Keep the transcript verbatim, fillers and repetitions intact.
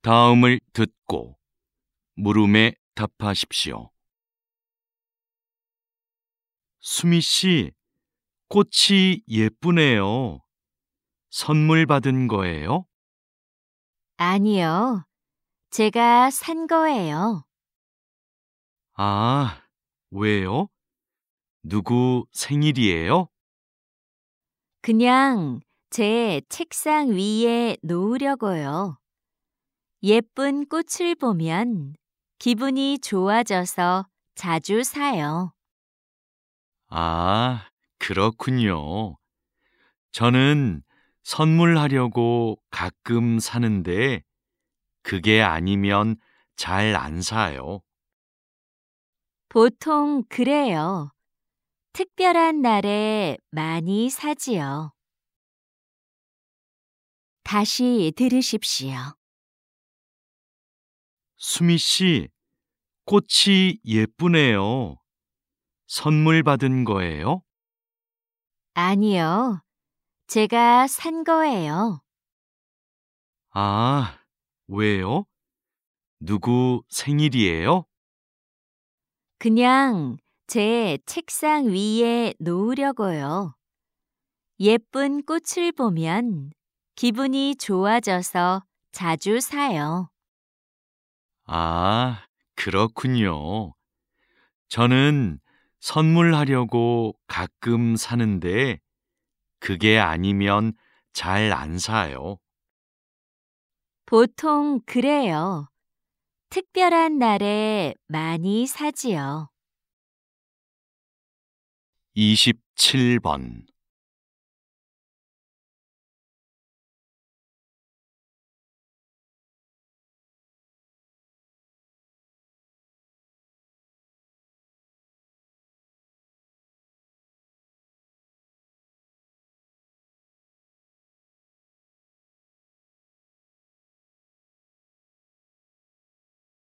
다음을 듣고 물음에 답하십시오. 수미 씨, 꽃이 예쁘네요. 선물 받은 거예요? 아니요. 제가 산 거예요. 아, 왜요? 누구 생일이에요? 그냥 제 책상 위에 놓으려고요. 예쁜 꽃을 보면 기분이 좋아져서 자주 사요. 아, 그렇군요. 저는 선물하려고 가끔 사는데 그게 아니면 잘 안 사요. 보통 그래요. 특별한 날에 많이 사지요. 다시 들으십시오. 수미 씨, 꽃이 예쁘네요. 선물 받은 거예요? 아니요. 제가 산 거예요. 아, 왜요? 누구 생일이에요? 그냥 제 책상 위에 놓으려고요. 예쁜 꽃을 보면 기분이 좋아져서 자주 사요. 아, 그렇군요. 저는 선물하려고 가끔 사는데 그게 아니면 잘 안 사요. 보통 그래요. 특별한 날에 많이 사지요. 이십칠 번